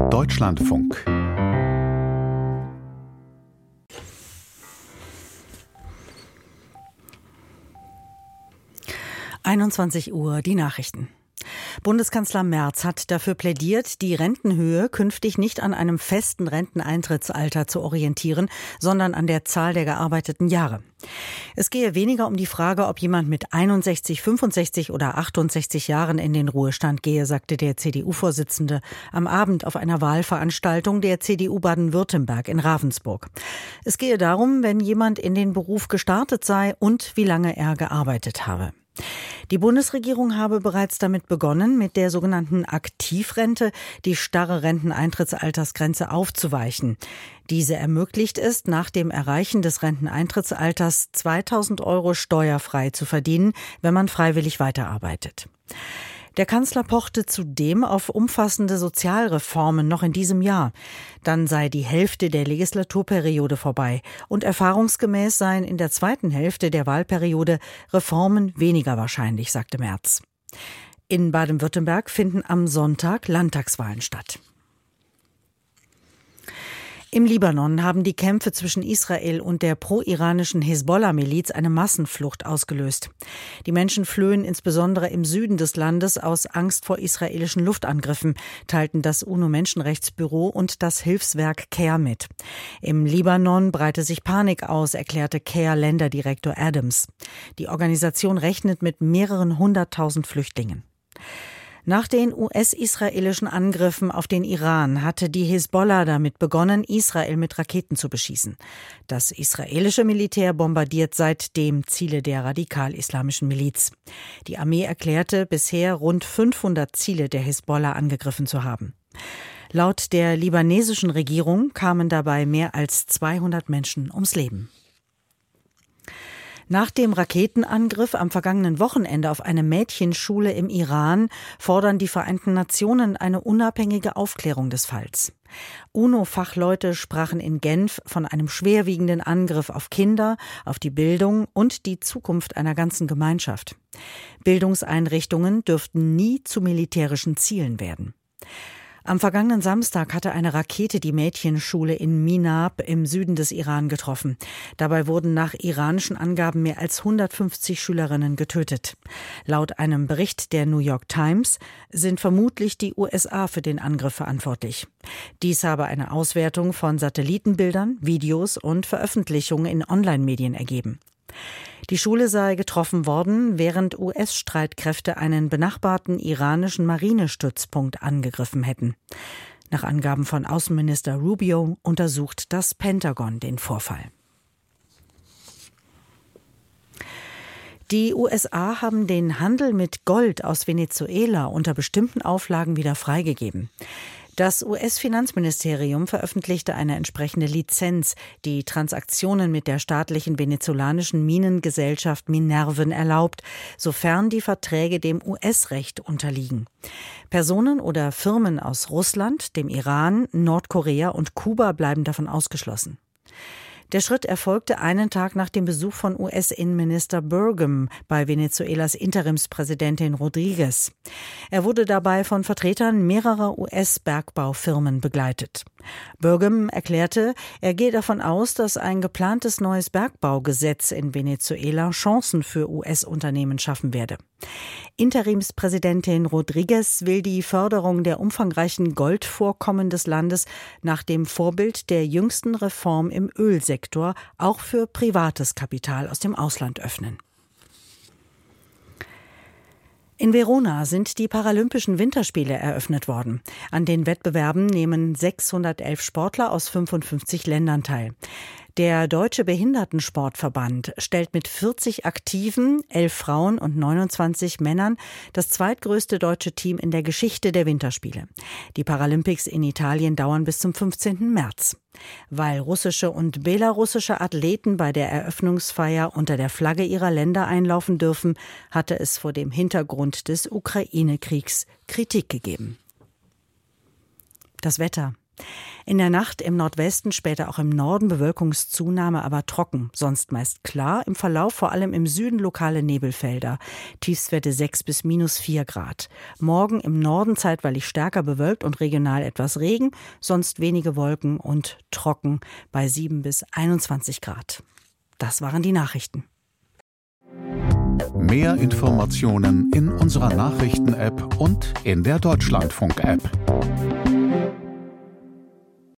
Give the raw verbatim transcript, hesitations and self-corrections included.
Deutschlandfunk. einundzwanzig Uhr, die Nachrichten. Bundeskanzler Merz hat dafür plädiert, die Rentenhöhe künftig nicht an einem festen Renteneintrittsalter zu orientieren, sondern an der Zahl der gearbeiteten Jahre. Es gehe weniger um die Frage, ob jemand mit einundsechzig, fünfundsechzig oder achtundsechzig Jahren in den Ruhestand gehe, sagte der C D U-Vorsitzende am Abend auf einer Wahlveranstaltung der C D U Baden-Württemberg in Ravensburg. Es gehe darum, wenn jemand in den Beruf gestartet sei und wie lange er gearbeitet habe. Die Bundesregierung habe bereits damit begonnen, mit der sogenannten Aktivrente die starre Renteneintrittsaltersgrenze aufzuweichen. Diese ermöglicht es, nach dem Erreichen des Renteneintrittsalters zweitausend Euro steuerfrei zu verdienen, wenn man freiwillig weiterarbeitet. Der Kanzler pochte zudem auf umfassende Sozialreformen noch in diesem Jahr. Dann sei die Hälfte der Legislaturperiode vorbei und erfahrungsgemäß seien in der zweiten Hälfte der Wahlperiode Reformen weniger wahrscheinlich, sagte Merz. In Baden-Württemberg finden am Sonntag Landtagswahlen statt. Im Libanon haben die Kämpfe zwischen Israel und der pro-iranischen Hisbollah-Miliz eine Massenflucht ausgelöst. Die Menschen flöhen insbesondere im Süden des Landes aus Angst vor israelischen Luftangriffen, teilten das UNO-Menschenrechtsbüro und das Hilfswerk CARE mit. Im Libanon breite sich Panik aus, erklärte CARE-Länderdirektor Adams. Die Organisation rechnet mit mehreren hunderttausend Flüchtlingen. Nach den U S-israelischen Angriffen auf den Iran hatte die Hisbollah damit begonnen, Israel mit Raketen zu beschießen. Das israelische Militär bombardiert seitdem Ziele der radikal-islamischen Miliz. Die Armee erklärte, bisher rund fünfhundert Ziele der Hisbollah angegriffen zu haben. Laut der libanesischen Regierung kamen dabei mehr als zweihundert Menschen ums Leben. Nach dem Raketenangriff am vergangenen Wochenende auf eine Mädchenschule im Iran fordern die Vereinten Nationen eine unabhängige Aufklärung des Falls. UNO-Fachleute sprachen in Genf von einem schwerwiegenden Angriff auf Kinder, auf die Bildung und die Zukunft einer ganzen Gemeinschaft. Bildungseinrichtungen dürften nie zu militärischen Zielen werden. Am vergangenen Samstag hatte eine Rakete die Mädchenschule in Minab im Süden des Iran getroffen. Dabei wurden nach iranischen Angaben mehr als hundertfünfzig Schülerinnen getötet. Laut einem Bericht der New York Times sind vermutlich die U S A für den Angriff verantwortlich. Dies habe eine Auswertung von Satellitenbildern, Videos und Veröffentlichungen in Online-Medien ergeben. Die Schule sei getroffen worden, während U S-Streitkräfte einen benachbarten iranischen Marinestützpunkt angegriffen hätten. Nach Angaben von Außenminister Rubio untersucht das Pentagon den Vorfall. Die U S A haben den Handel mit Gold aus Venezuela unter bestimmten Auflagen wieder freigegeben. Das U S-Finanzministerium veröffentlichte eine entsprechende Lizenz, die Transaktionen mit der staatlichen venezolanischen Minengesellschaft Minerven erlaubt, sofern die Verträge dem U S-Recht unterliegen. Personen oder Firmen aus Russland, dem Iran, Nordkorea und Kuba bleiben davon ausgeschlossen. Der Schritt erfolgte einen Tag nach dem Besuch von U S-Innenminister Burgum bei Venezuelas Interimspräsidentin Rodriguez. Er wurde dabei von Vertretern mehrerer U S-Bergbaufirmen begleitet. Burgum erklärte, er gehe davon aus, dass ein geplantes neues Bergbaugesetz in Venezuela Chancen für U S-Unternehmen schaffen werde. Interimspräsidentin Rodriguez will die Förderung der umfangreichen Goldvorkommen des Landes nach dem Vorbild der jüngsten Reform im Ölsektor auch für privates Kapital aus dem Ausland öffnen. In Verona sind die Paralympischen Winterspiele eröffnet worden. An den Wettbewerben nehmen sechshundertelf Sportler aus fünfundfünfzig Ländern teil. Der Deutsche Behindertensportverband stellt mit vierzig Aktiven, elf Frauen und neunundzwanzig Männern das zweitgrößte deutsche Team in der Geschichte der Winterspiele. Die Paralympics in Italien dauern bis zum fünfzehnten März. Weil russische und belarussische Athleten bei der Eröffnungsfeier unter der Flagge ihrer Länder einlaufen dürfen, hatte es vor dem Hintergrund des Ukraine-Kriegs Kritik gegeben. Das Wetter. In der Nacht im Nordwesten, später auch im Norden Bewölkungszunahme, aber trocken. Sonst meist klar. Im Verlauf vor allem im Süden lokale Nebelfelder. Tiefstwerte sechs bis minus vier Grad. Morgen im Norden zeitweilig stärker bewölkt und regional etwas Regen. Sonst wenige Wolken und trocken bei sieben bis einundzwanzig Grad. Das waren die Nachrichten. Mehr Informationen in unserer Nachrichten-App und in der Deutschlandfunk-App.